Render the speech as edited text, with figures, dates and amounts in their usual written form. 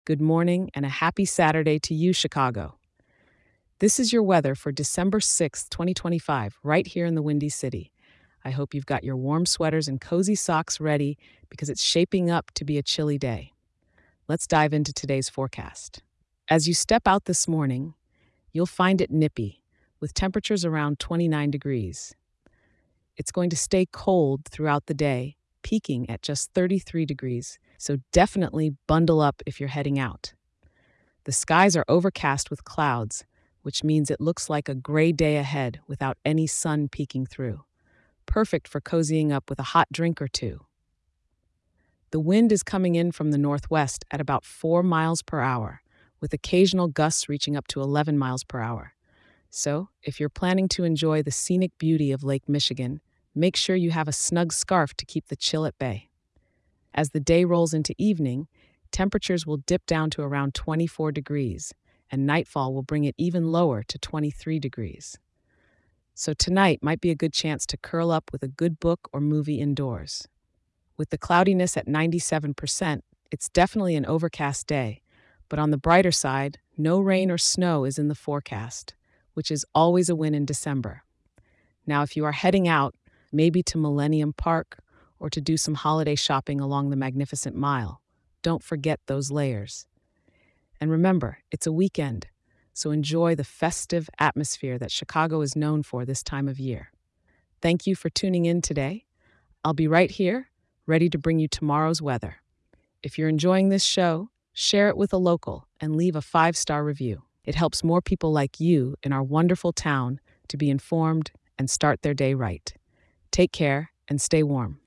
Good morning and a happy Saturday to you, Chicago. This is your weather for December 6th, 2025, right here in the Windy City. I hope you've got your warm sweaters and cozy socks ready because it's shaping up to be a chilly day. Let's dive into today's forecast. As you step out this morning, you'll find it nippy, with temperatures around 29 degrees. It's going to stay cold throughout the day, peaking at just 33 degrees, so definitely bundle up if you're heading out. The skies are overcast with clouds, which means it looks like a gray day ahead without any sun peeking through. Perfect for cozying up with a hot drink or two. The wind is coming in from the northwest at about 4 miles per hour, with occasional gusts reaching up to 11 miles per hour. So, if you're planning to enjoy the scenic beauty of Lake Michigan, make sure you have a snug scarf to keep the chill at bay. As the day rolls into evening, temperatures will dip down to around 24 degrees, and nightfall will bring it even lower to 23 degrees. So tonight might be a good chance to curl up with a good book or movie indoors. With the cloudiness at 97%, it's definitely an overcast day, but on the brighter side, no rain or snow is in the forecast, which is always a win in December. Now, if you are heading out, maybe to Millennium Park or to do some holiday shopping along the Magnificent Mile, don't forget those layers. And remember, it's a weekend, so enjoy the festive atmosphere that Chicago is known for this time of year. Thank you for tuning in today. I'll be right here, ready to bring you tomorrow's weather. If you're enjoying this show, share it with a local and leave a 5-star review. It helps more people like you in our wonderful town to be informed and start their day right. Take care and stay warm.